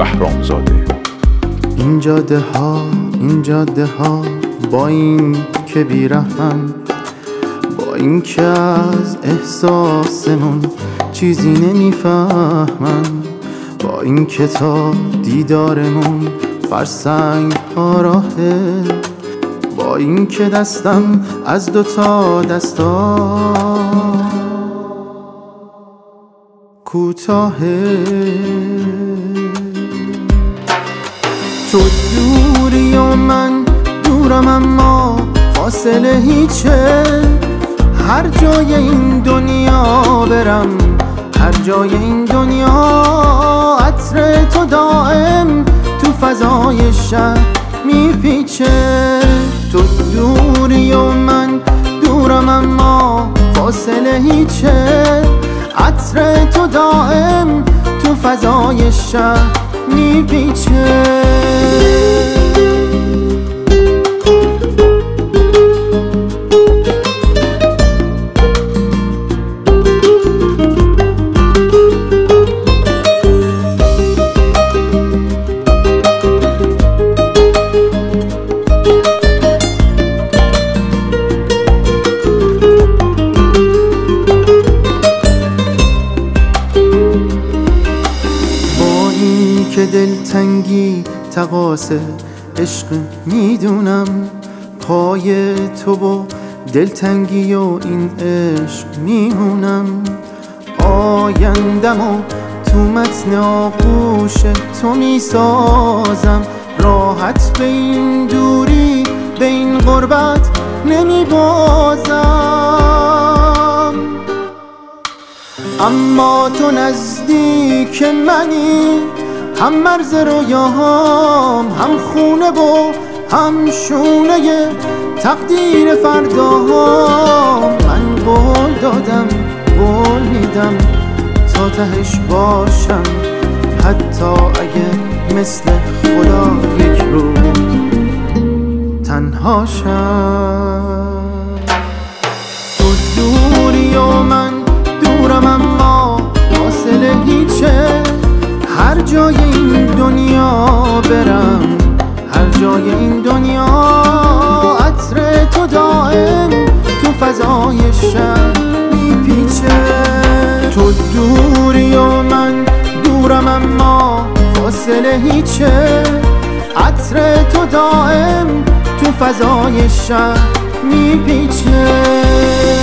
بهرامزاده. این جاده ها با این که بی‌رحمن، با این که از احساسمون چیزی نمیفهمن، با این که تا دیدارمون فرسنگ ها راهه، با این که دستم از دوتا دستا کوتاهه. تو دوری و من دورم اما فاصله هیچه، هر جای این دنیا برم، هر جای این دنیا عطر تو دائم تو فضای شهر میپیچه. تو دوری و من دورم اما فاصله هیچه، عطر تو دائم تو فضای شهر میپیچه. که دلتنگی تقاص عشق میدونم، پای تو و دلتنگی و این عشق میمونم. آیندم و تو متن آغوش تو میسازم، راحت به این دوری به این غربت نمیبازم. اما تو نزدیک منی، هم مرز رویاهام، هم خونه و هم شونه تقدیر فرداهام. من قول دادم قول میدم تا تهش باشم، حتی اگه مثل خدا یک روز تنها شم. تو دوری و من دورم اما فاصله هیچه، هر جای این دنیا برم، هر جای این دنیا عطر تو دائم تو فضای شهر میپیچه. تو دوری و من دورم اما فاصله هیچه، عطر تو دائم تو فضای شهر میپیچه.